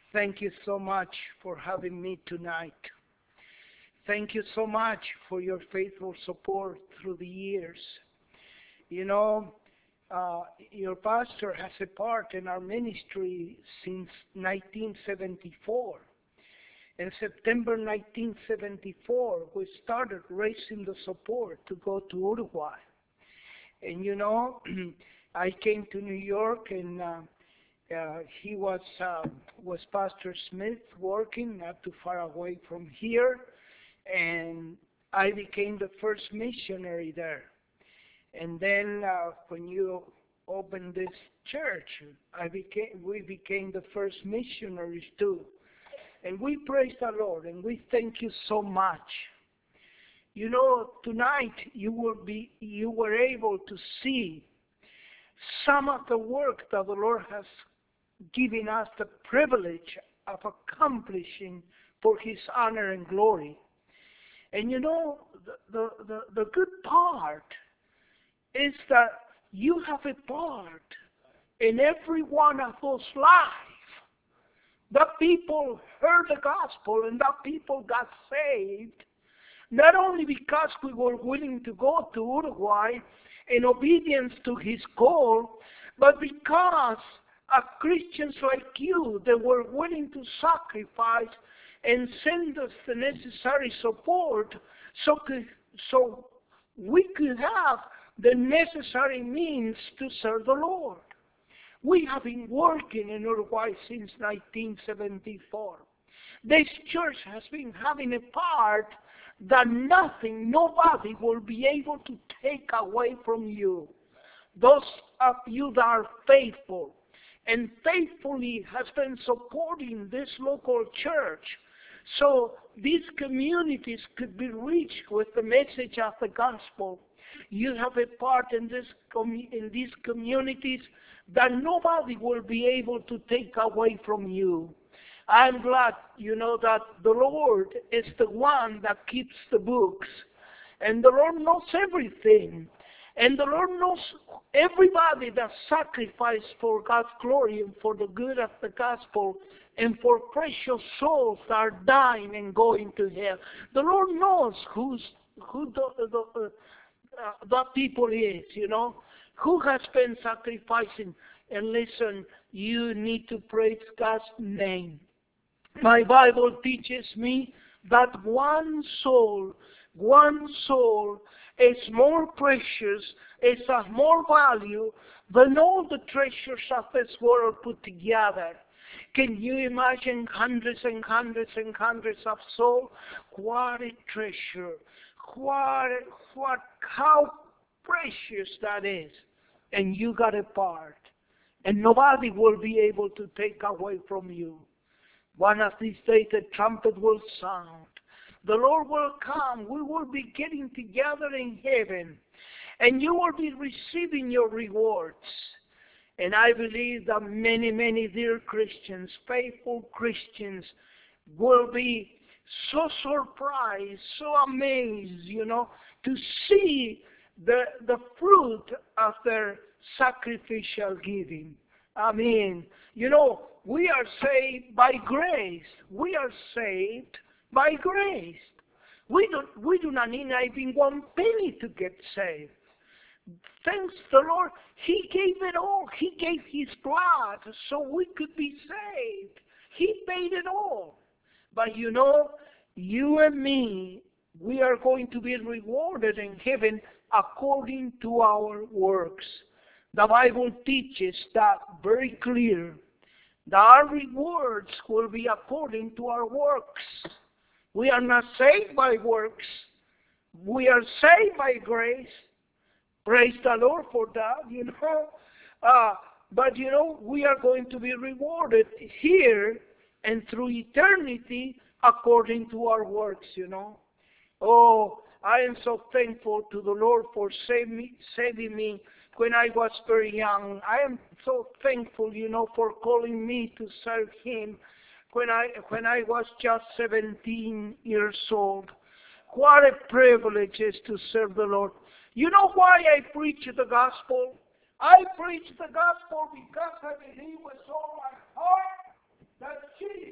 Thank you so much for having me tonight. Thank you so much for your faithful support through the years. You know, your pastor has a part in our ministry since 1974. In September 1974, we started raising the support to go to Uruguay. And I came to New York, and he was Pastor Smith working not too far away from here, and I became the first missionary there. And then when you opened this church, we became the first missionaries too. And we praise the Lord, and we thank you so much. Tonight you were able to see some of the work that the Lord has given us the privilege of accomplishing for His honor and glory. And the good part is that you have a part in every one of those lives. The people heard the gospel and the people got saved, not only because we were willing to go to Uruguay in obedience to His call, but because of Christians like you that were willing to sacrifice and send us the necessary support so we could have the necessary means to serve the Lord. We have been working in Uruguay since 1974. This church has been having a part that nobody will be able to take away from you. Those of you that are faithful and faithfully has been supporting this local church so these communities could be reached with the message of the gospel. You have a part in these communities that nobody will be able to take away from you. I'm glad, that the Lord is the one that keeps the books. And the Lord knows everything. And the Lord knows everybody that sacrificed for God's glory and for the good of the gospel and for precious souls that are dying and going to hell. The Lord knows who the people is, who has been sacrificing. And listen, you need to praise God's name. My Bible teaches me that one soul is more precious, is of more value than all the treasures of this world put together. Can you imagine hundreds and hundreds and hundreds of souls? What a treasure. How precious that is. And you got a part. And nobody will be able to take away from you. One of these days the trumpet will sound. The Lord will come. We will be getting together in heaven. And you will be receiving your rewards. And I believe that many, many dear Christians, faithful Christians, will be so surprised, so amazed, to see the fruit of their sacrificial giving. I mean, we are saved by grace. We are saved by grace. We do not need even one penny to get saved. Thanks the Lord, He gave it all. He gave His blood so we could be saved. He paid it all. But you and me, we are going to be rewarded in heaven according to our works. The Bible teaches that very clear. That our rewards will be according to our works. We are not saved by works. We are saved by grace. Praise the Lord for that, But, we are going to be rewarded here and through eternity according to our works, Oh, I am so thankful to the Lord for saving me when I was very young. I am so thankful, for calling me to serve Him when I was just 17 years old. What a privilege it is to serve the Lord. You know why I preach the gospel? I preach the gospel because I believe with all my heart that Jesus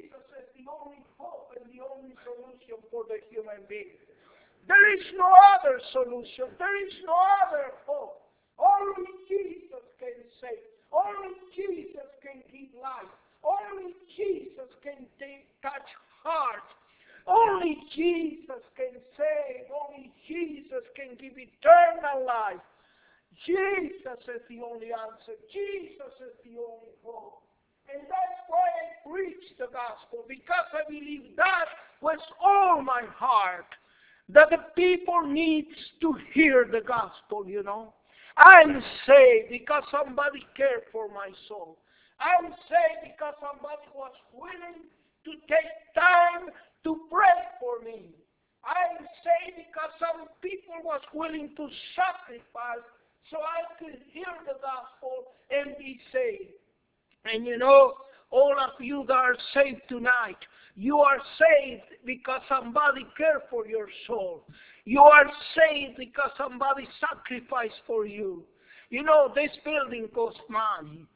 for the human being. There is no other solution. There is no other hope. Only Jesus can save. Only Jesus can give life. Only Jesus can touch hearts. Only Jesus can save. Only Jesus can give eternal life. Jesus is the only answer. Jesus is the only hope. And that's why I preach the gospel, because I believe that with all my heart, that the people needs to hear the gospel, you know. I'm saved because somebody cared for my soul. I'm saved because somebody was willing to take time to pray for me. I'm saved because some people was willing to sacrifice so I could hear the gospel and be saved. And you know, all of you that are saved tonight, you are saved because somebody cared for your soul. You are saved because somebody sacrificed for you. You know, this building costs money.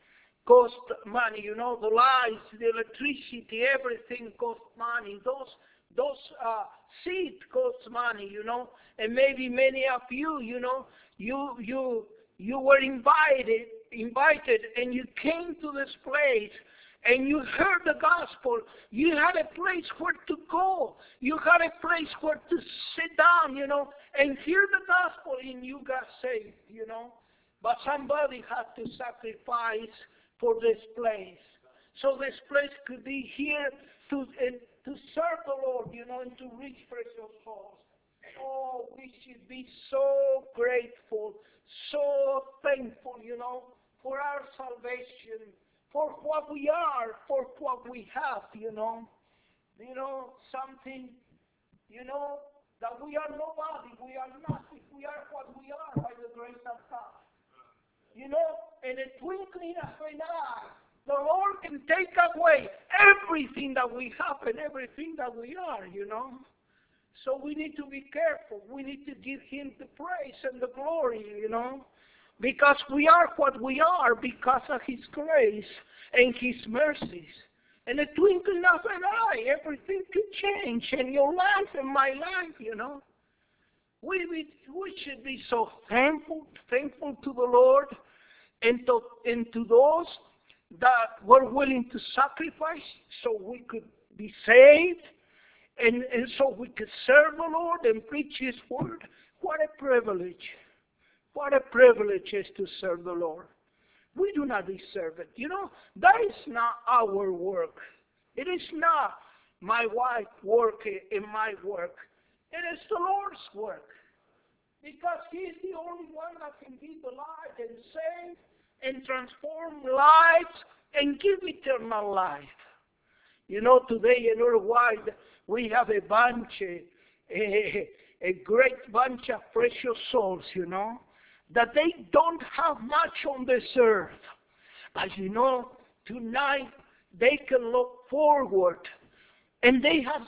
You know, the lights, the electricity, everything costs money. Those seats cost money, you know. And maybe many of you, you know, you were invited and you came to this place and you heard the gospel. You had a place where to go. You had a place where to sit down, you know, and hear the gospel, and you got saved, you know. But somebody had to sacrifice for this place. So this place could be here to serve the Lord, you know, and to reach precious souls. Oh, we should be so grateful, so thankful, you know, for our salvation, for what we are, for what we have, you know. You know, something, you know, that we are nobody, we are nothing, we are what we are by the grace of God. You know, in a twinkling of an eye, the Lord can take away everything that we have and everything that we are, you know. So we need to be careful. We need to give Him the praise and the glory, you know. Because we are what we are because of His grace and His mercies. In a twinkling of an eye, everything could change in your life and my life, you know. We should be so thankful to the Lord and to those that were willing to sacrifice so we could be saved and so we could serve the Lord and preach His word. What a privilege. What a privilege is to serve the Lord. We do not deserve it. You know, that is not our work. It is not my wife's work and my work. It is the Lord's work. Because He is the only one that can give the light and save and transform lives and give eternal life. You know, today in Uruguay, we have a bunch, a great bunch of precious souls, you know, that they don't have much on this earth. But you know, tonight they can look forward, and they have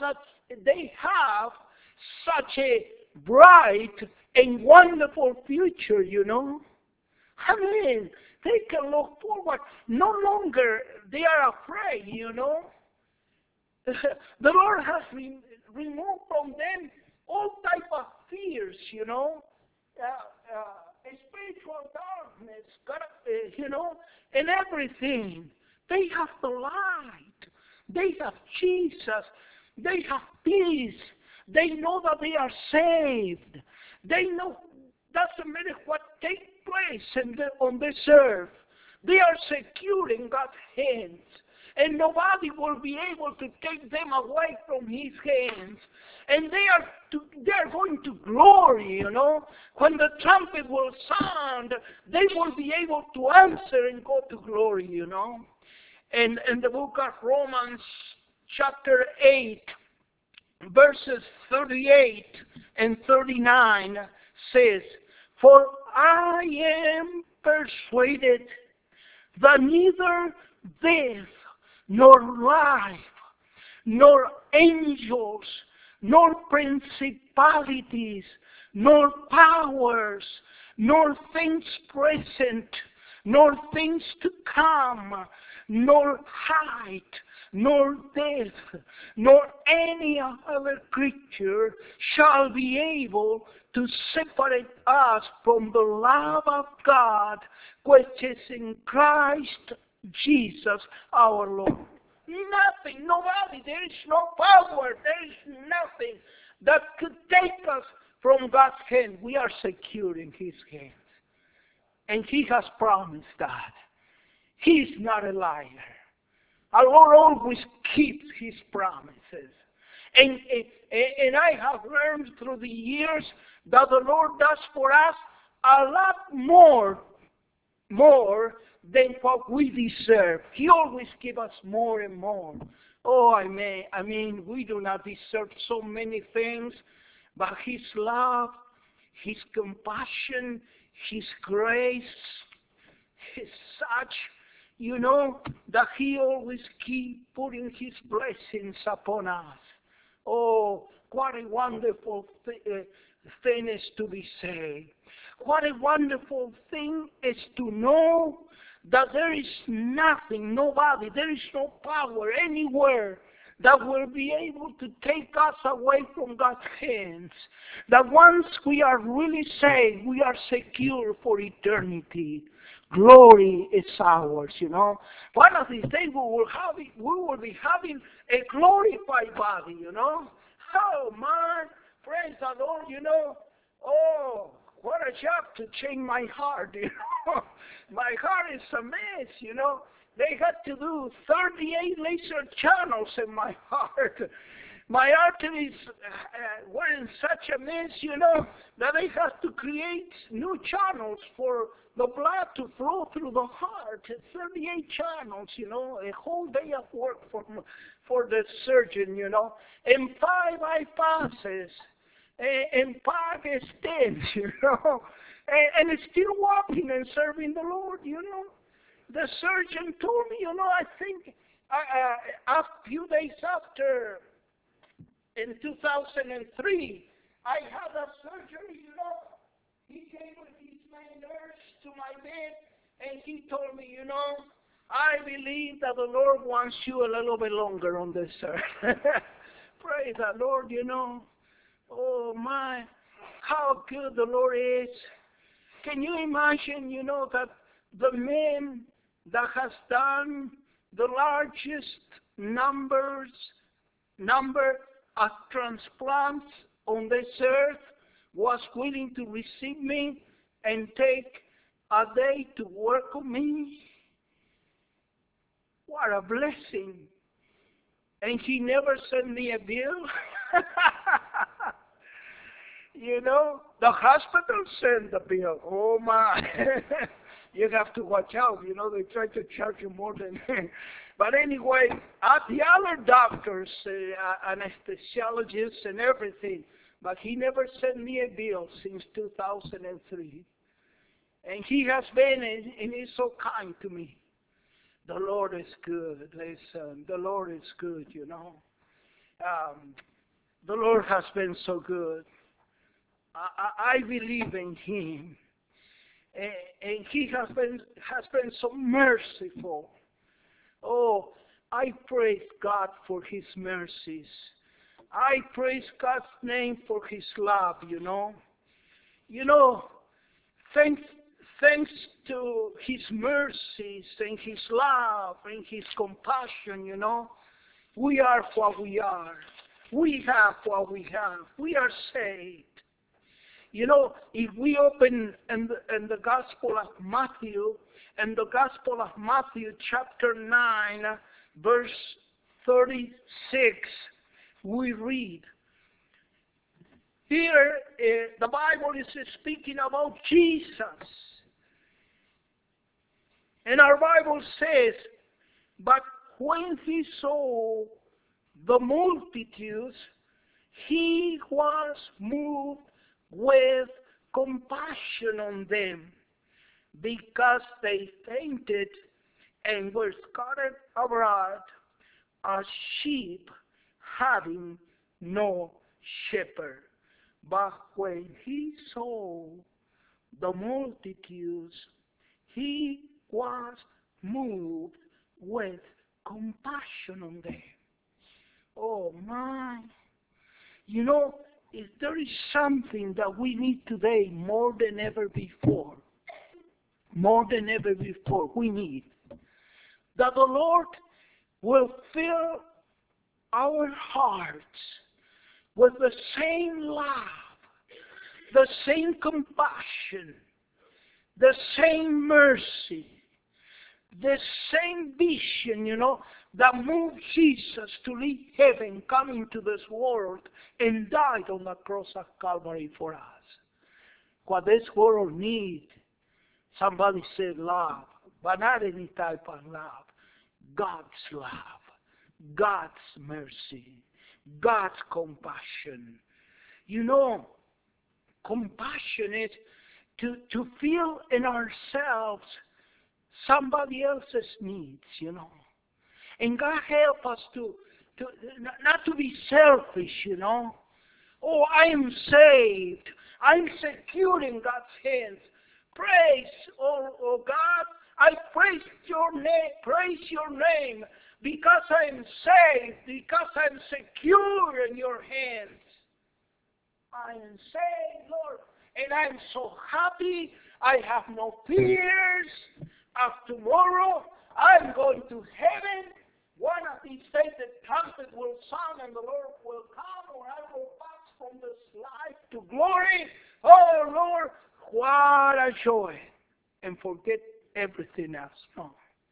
such a bright and wonderful future, you know. I mean, they can look forward. No longer they are afraid, you know. The Lord has removed from them all type of fears, you know. Spiritual darkness, you know, and everything. They have the light. They have Jesus. They have peace. They know that they are saved. They know, doesn't matter what takes place on this earth. They are secure in God's hands. And nobody will be able to take them away from His hands. And they are going to glory, you know. When the trumpet will sound, they will be able to answer and go to glory, you know. And in the book of Romans, chapter 8, verses 38 and 39 says, "For I am persuaded that neither death, nor life, nor angels, nor principalities, nor powers, nor things present, nor things to come, nor height, nor death, nor any other creature shall be able to separate us from the love of God, which is in Christ Jesus our Lord. Nothing, nobody, there is no power, there is nothing that could take us from God's hand. We are secure in His hands. And He has promised that. He's not a liar. Our Lord always keeps His promises. And I have learned through the years that the Lord does for us a lot more than what we deserve. He always gives us more and more. Oh, I mean, we do not deserve so many things, but His love, His compassion, His grace is such, that He always keeps putting His blessings upon us. Oh, what a wonderful thing is to be saved. What a wonderful thing is to know that there is nothing, nobody, there is no power anywhere that will be able to take us away from God's hands. That once we are really saved, we are secure for eternity. Glory is ours, One of these days we will be having a glorified body, Oh, man, praise the Lord, Oh, what a job to change my heart, My heart is a mess, They had to do 38 laser channels in my heart. My arteries were in such a mess, that they had to create new channels for the blood to flow through the heart. 38 channels, a whole day of work for the surgeon, and 5 bypasses, and 5 stents, and it's still walking and serving the Lord, The surgeon told me, I think a few days after, in 2003, I had a surgery, He came with his main nurse to my bed, and he told me, I believe that the Lord wants you a little bit longer on this earth. Praise the Lord, Oh my, how good the Lord is. Can you imagine, that the man that has done the largest number of transplants on this earth was willing to receive me and take a day to work on me? What a blessing. And he never sent me a bill. The hospital sent the bill. Oh my. You have to watch out. They try to charge you more than... But anyway, the other doctors, anesthesiologists and everything, but he never sent me a bill since 2003. And he has been, and he's so kind to me. The Lord is good. Listen, the Lord is good, The Lord has been so good. I believe in Him. And He has been so merciful. Oh, I praise God for His mercies. I praise God's name for His love, Thanks to His mercies and His love and His compassion, we are what we are. We have what we have. We are saved. If we open in the Gospel of Matthew, in the Gospel of Matthew chapter 9, verse 36, we read. Here, the Bible is speaking about Jesus. And our Bible says, but when He saw the multitudes, He was moved with compassion on them, because they fainted and were scattered abroad as sheep having no shepherd. But when He saw the multitudes, He was moved with compassion on them. Oh my. You know, if there is something that we need today more than ever before, we need that the Lord will fill our hearts with the same love, the same compassion, the same mercy, the same vision, that moved Jesus to leave heaven, come into this world, and died on the cross of Calvary for us. What this world needs, somebody said love, but not any type of love. God's love, God's mercy, God's compassion. Compassion is to feel in ourselves somebody else's needs, And God help us to not to be selfish, Oh, I am saved. I'm secure in God's hands. Praise, oh God, I praise your name because I'm saved, because I'm secure in your hands. I am saved, Lord, and I'm so happy. I have no fears of tomorrow. I'm going to heaven. One of these days the trumpet will sound and the Lord will come, or I will pass from this life to glory. Oh, Lord, what a joy. And forget everything else. No.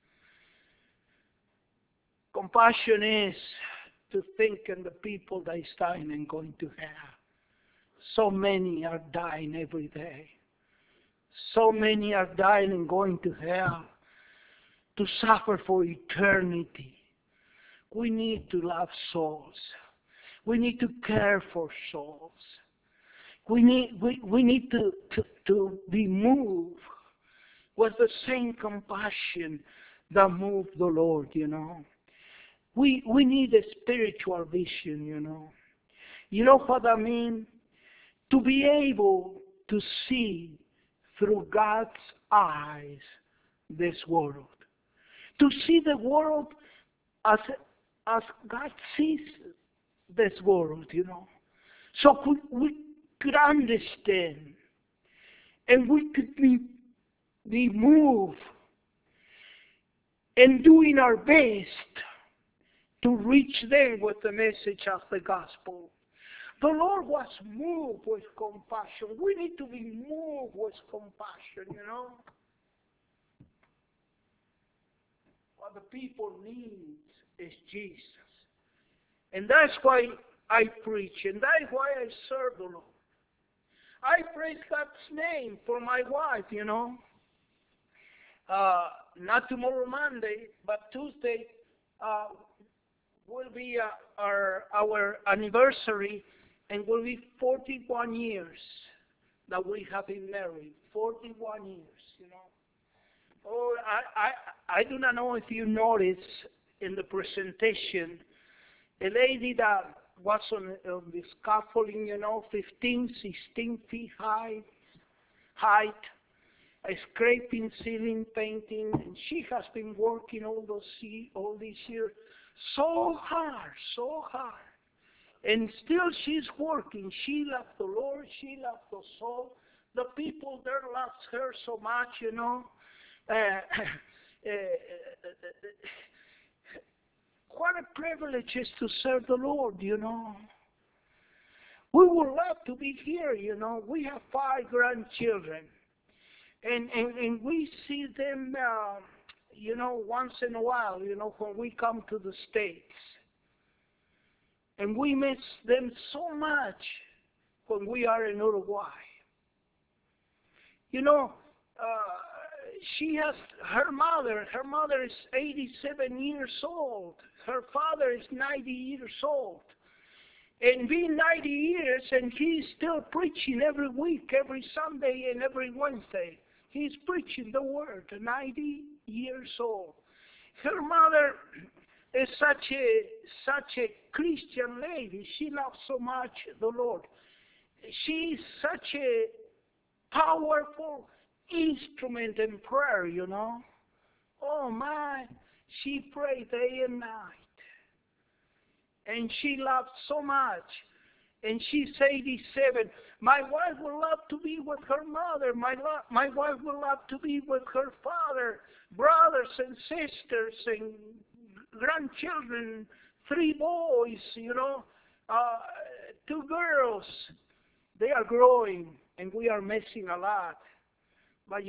Compassion is to think in the people that is dying and going to hell. So many are dying every day. So many are dying and going to hell to suffer for eternity. We need to love souls. We need to care for souls. We need to be moved with the same compassion that moved the Lord, We need a spiritual vision, You know what I mean? To be able to see through God's eyes this world. To see the world as God sees this world, So we could understand and we could be moved and doing our best to reach them with the message of the gospel. The Lord was moved with compassion. We need to be moved with compassion, What the people need is Jesus. And that's why I preach, and that's why I serve the Lord. I praise God's name for my wife, Not tomorrow Monday, but Tuesday will be our anniversary, and will be 41 years that we have been married. 41 years, Oh, I do not know if you noticed in the presentation, a lady that was on the scaffolding, 15, 16 feet height, a scraping, ceiling, painting, and she has been working all these years so hard. And still she's working. She loves the Lord. She loves the soul. The people there love her so much, What a privilege it is to serve the Lord, We would love to be here, We have 5 grandchildren. And we see them, once in a while, when we come to the States. And we miss them so much when we are in Uruguay. She has her mother is 87 years old. Her father is 90 years old. And being 90 years, and he's still preaching every week, every Sunday and every Wednesday. He's preaching the word, 90 years old. Her mother is such a Christian lady. She loves so much the Lord. She's such a powerful instrument in prayer, Oh my. She prayed day and night. And she loved so much. And she's 87. My wife would love to be with her mother. My wife would love to be with her father, brothers and sisters and grandchildren, 3 boys, 2 girls. They are growing and we are missing a lot. But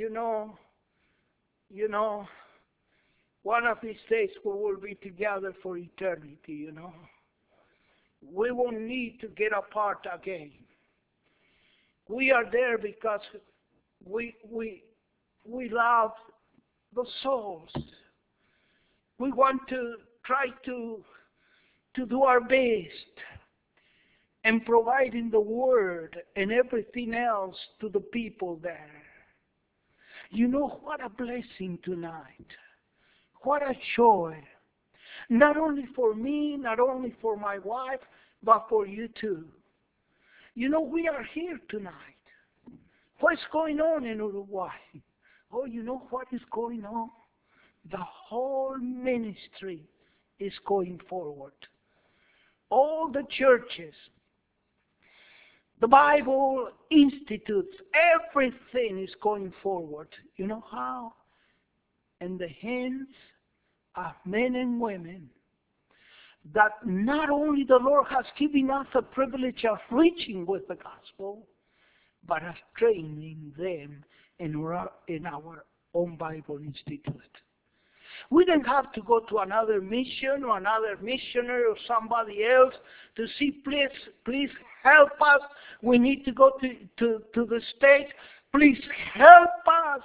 one of these days we will be together for eternity, We won't need to get apart again. We are there because we love the souls. We want to try to do our best and providing the word and everything else to the people there. What a blessing tonight. What a joy. Not only for me, not only for my wife, but for you too. We are here tonight. What's going on in Uruguay? Oh, you know what is going on? The whole ministry is going forward. All the churches, the Bible institutes, everything is going forward. You know how? In the hands of men and women that not only the Lord has given us the privilege of reaching with the gospel, but of training them in our own Bible Institute. We don't have to go to another mission or another missionary or somebody else to see, please help us. We need to go to the States. Please help us.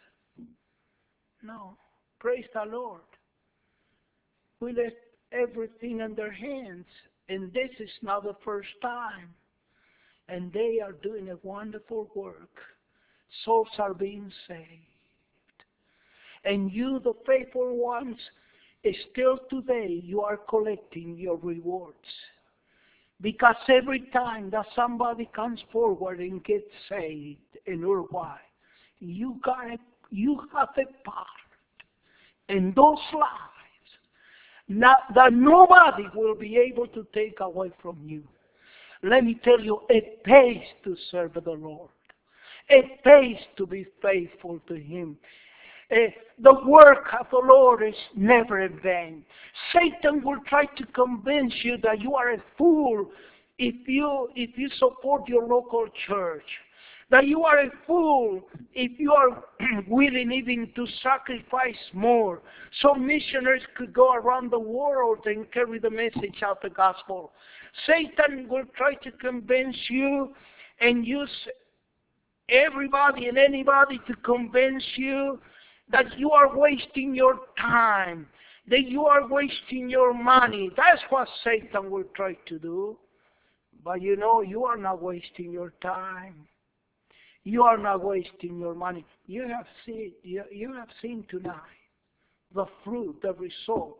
No. Praise the Lord. We left everything in their hands, and this is not the first time. And they are doing a wonderful work. Souls are being saved. And you, the faithful ones, still today you are collecting your rewards. Because every time that somebody comes forward and gets saved in Uruguay, you have a part in those lives that nobody will be able to take away from you. Let me tell you, it pays to serve the Lord. It pays to be faithful to Him. The work of the Lord is never in vain. Satan will try to convince you that you are a fool if you support your local church. That you are a fool if you are willing even to sacrifice more. So missionaries could go around the world and carry the message of the gospel. Satan will try to convince you and use everybody and anybody to convince you that you are wasting your time, that you are wasting your money. That's what Satan will try to do. But you are not wasting your time. You are not wasting your money. You have seen tonight the fruit, the result.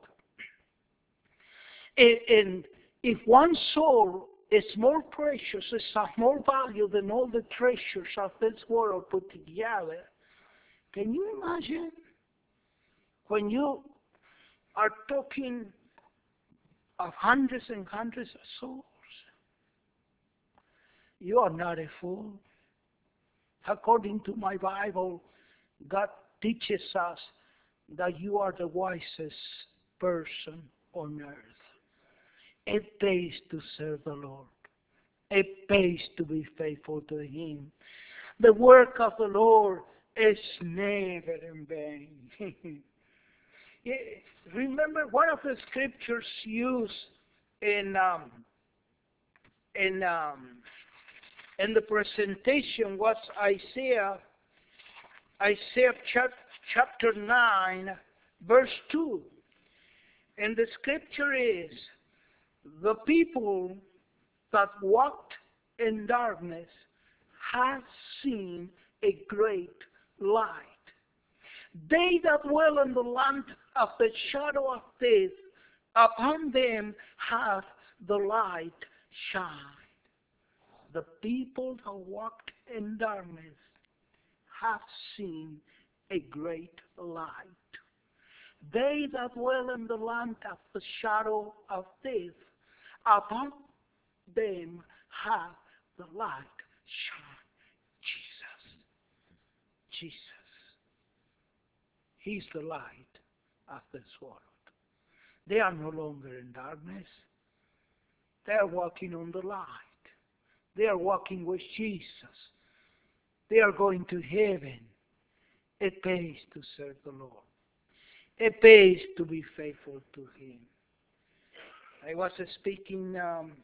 And if one soul is more precious, is of more value than all the treasures of this world put together, can you imagine when you are talking of hundreds and hundreds of souls? You are not a fool. According to my Bible, God teaches us that you are the wisest person on earth. It pays to serve the Lord. It pays to be faithful to Him. The work of the Lord is never in vain. Remember, one of the scriptures used in the presentation was Isaiah chapter 9, verse 2. And the scripture is, the people that walked in darkness have seen a great light. They that dwell in the land of the shadow of death, upon them hath the light shined. The people that walked in darkness have seen a great light. They that dwell in the land of the shadow of death, upon them hath the light shine. Jesus. Jesus. He's the light of this world. They are no longer in darkness. They are walking on the light. They are walking with Jesus. They are going to heaven. It pays to serve the Lord. It pays to be faithful to Him. I was speaking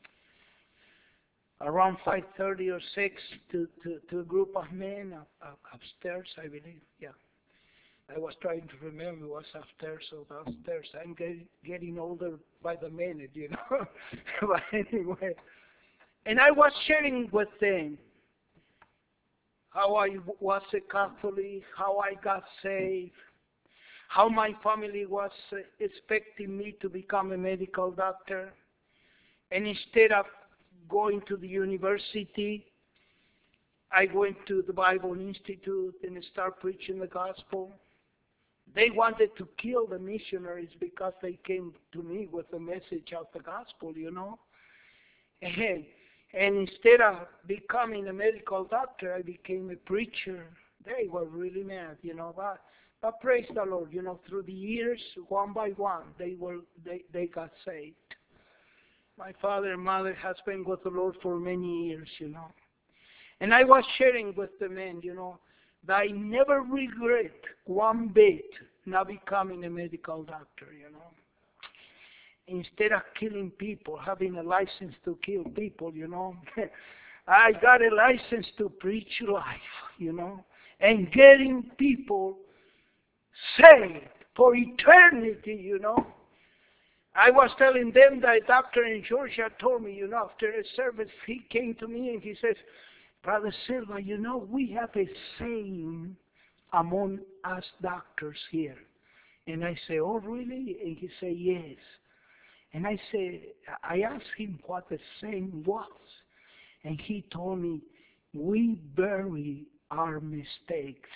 around 5:30 or 6 to a group of men upstairs, I believe. Yeah. I was trying to remember it was upstairs or downstairs. I'm getting older by the minute, you know. But anyway. And I was sharing with them how I was a Catholic, how I got saved, how my family was expecting me to become a medical doctor. And instead of going to the university, I went to the Bible Institute and started preaching the gospel. They wanted to kill the missionaries because they came to me with the message of the gospel, you know. And instead of becoming a medical doctor, I became a preacher. They were really mad, you know. But praise the Lord, you know, through the years, one by one, they got saved. My father and mother has been with the Lord for many years, you know. And I was sharing with the men, you know, that I never regret one bit not becoming a medical doctor, you know. Instead of killing people, having a license to kill people, you know, I got a license to preach life, you know, and getting people saved for eternity, you know. I was telling them that a doctor in Georgia told me, you know, after a service, he came to me and he says, Brother Silva, you know, we have a saying among us doctors here. And I say, oh, really? And he said, yes. And I asked him what the saying was. And he told me, we bury our mistakes.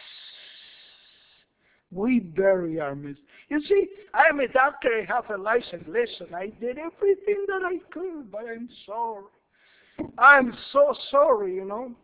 We bury our mistakes. You see, I'm a doctor, I have a license. Listen, I did everything that I could, but I'm sorry. I'm so sorry, you know.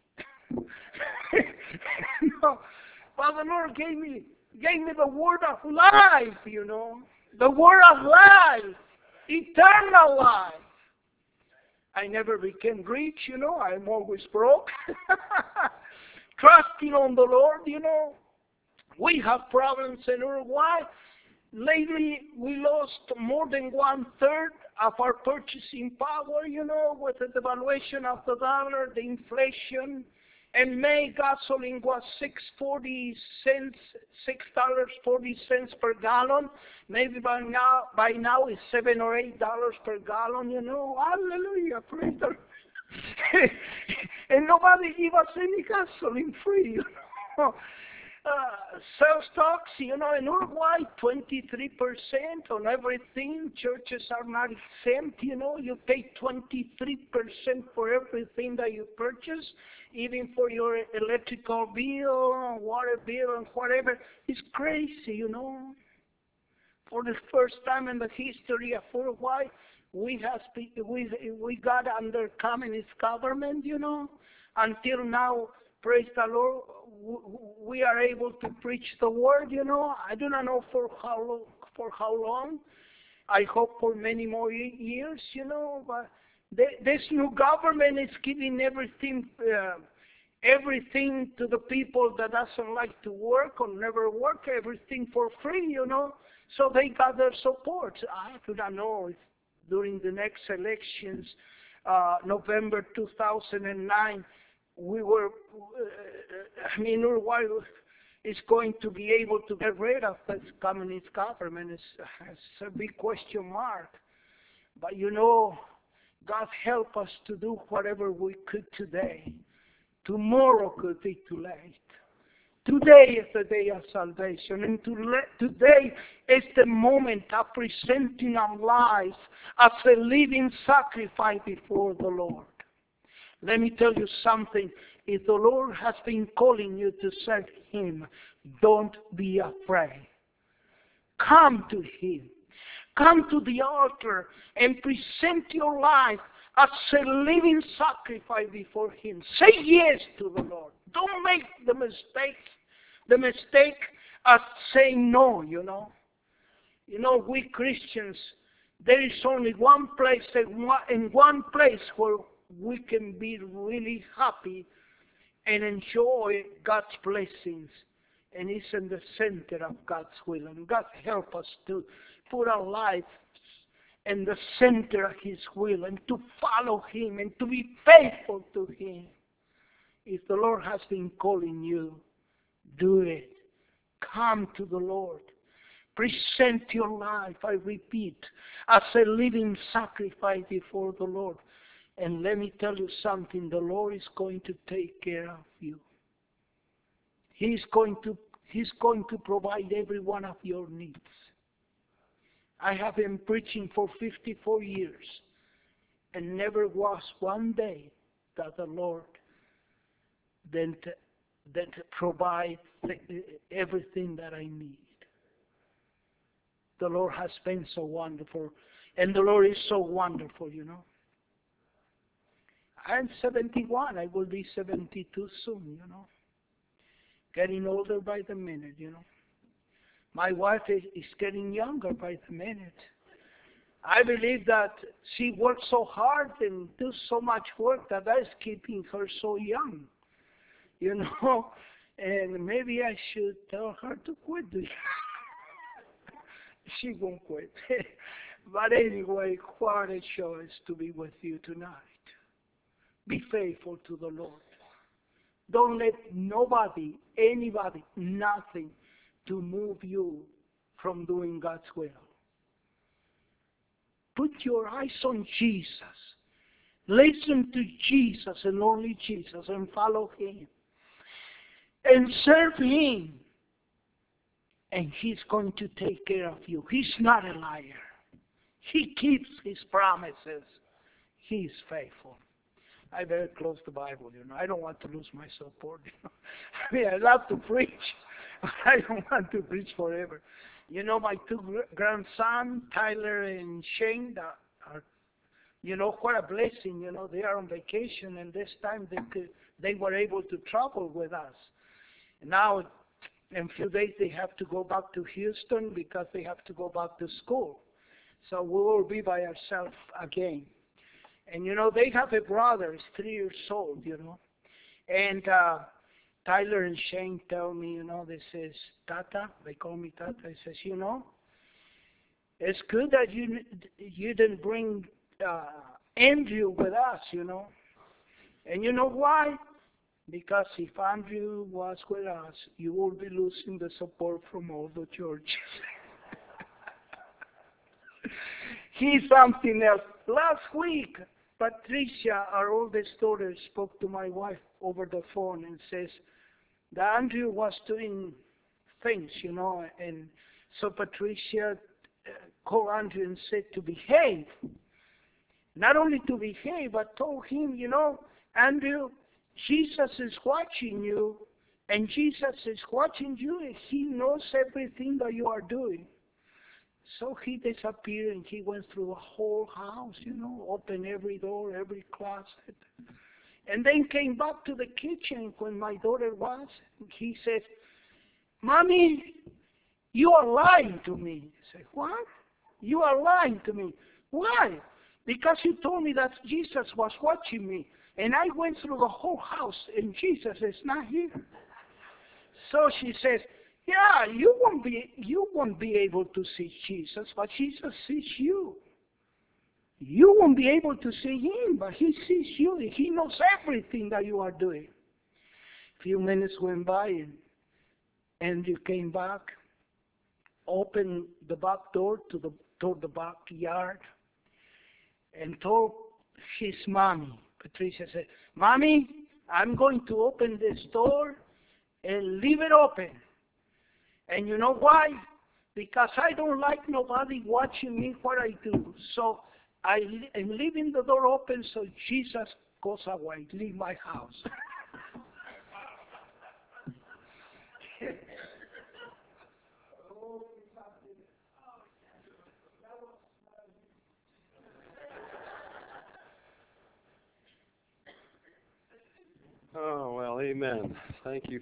No, but the Lord gave me the word of life, you know. The word of life. Eternal life. I never became rich, you know. I'm always broke. Trusting on the Lord, you know. We have problems in Uruguay. Lately, we lost more than 1/3 of our purchasing power, you know, with the devaluation of the dollar, the inflation. And May gasoline was $6.40 per gallon. Maybe by now it's $7 or $8 per gallon, you know. Hallelujah, praise the Lord. And nobody give us any gasoline free, you know. Sales tax, you know, in Uruguay, 23% on everything. Churches are not exempt, you know. You pay 23% for everything that you purchase, even for your electrical bill, water bill, and whatever. It's crazy, you know. For the first time in the history of Uruguay, we got under communist government, you know. Until now, praise the Lord, we are able to preach the word, you know. I do not know for how long. I hope for many more years, you know. But this new government is giving everything to the people that doesn't like to work or never work, everything for free, you know. So they got their support. I do not know if during the next elections, November 2009, Uruguay is going to be able to get rid of this communist government. It's a big question mark. But you know, God help us to do whatever we could today. Tomorrow could be too late. Today is the day of salvation, and today is the moment of presenting our lives as a living sacrifice before the Lord. Let me tell you something. If the Lord has been calling you to serve Him, don't be afraid. Come to Him. Come to the altar and present your life as a living sacrifice before Him. Say yes to the Lord. Don't make the mistake of saying no, you know. You know, we Christians, there is only one place, and one place where we can be really happy and enjoy God's blessings. And it's in the center of God's will. And God help us to put our life in the center of His will and to follow Him and to be faithful to Him. If the Lord has been calling you, do it. Come to the Lord. Present your life, I repeat, as a living sacrifice before the Lord. And let me tell you something, the Lord is going to take care of you. He's going to provide every one of your needs. I have been preaching for 54 years, and never was one day that the Lord didn't provide everything that I need. The Lord has been so wonderful, and the Lord is so wonderful, you know. I'm 71. I will be 72 soon, you know. Getting older by the minute, you know. My wife is getting younger by the minute. I believe that she works so hard and does so much work that is keeping her so young, you know. And maybe I should tell her to quit. She won't quit. But anyway, what a choice to be with you tonight. Be faithful to the Lord. Don't let nobody, anybody, nothing to move you from doing God's will. Put your eyes on Jesus. Listen to Jesus and only Jesus and follow Him. And serve Him. And He's going to take care of you. He's not a liar. He keeps His promises. He's faithful. I better close the Bible, you know. I don't want to lose my support, you know. I mean, I love to preach, but I don't want to preach forever. You know, my two grandsons, Tyler and Shane, are, you know, what a blessing, you know. They are on vacation, and this time they were able to travel with us. Now, in a few days, they have to go back to Houston because they have to go back to school. So we will be by ourselves again. And, you know, they have a brother, he's 3 years old, you know. And Tyler and Shane tell me, you know, they says, Tata, they call me Tata. He says, you know, it's good that you didn't bring Andrew with us, you know. And you know why? Because if Andrew was with us, you will be losing the support from all the churches. He's something else. Last week, Patricia, our oldest daughter, spoke to my wife over the phone and says that Andrew was doing things, you know, and so Patricia called Andrew and said to behave. Not only to behave, but told him, you know, Andrew, Jesus is watching you, and Jesus is watching you, and He knows everything that you are doing. So he disappeared, and he went through the whole house, you know, opened every door, every closet. And then came back to the kitchen when my daughter was. He said, Mommy, you are lying to me. I said, what? You are lying to me. Why? Because you told me that Jesus was watching me. And I went through the whole house, and Jesus is not here. So she says, yeah, you won't be able to see Jesus, but Jesus sees you. You won't be able to see Him, but He sees you. He knows everything that you are doing. A few minutes went by, and you came back, opened the back door to the backyard, and told his mommy. Patricia said, Mommy, I'm going to open this door and leave it open. And you know why? Because I don't like nobody watching me what I do. So I am leaving the door open so Jesus goes away, leave my house. Oh, well, amen. Thank you.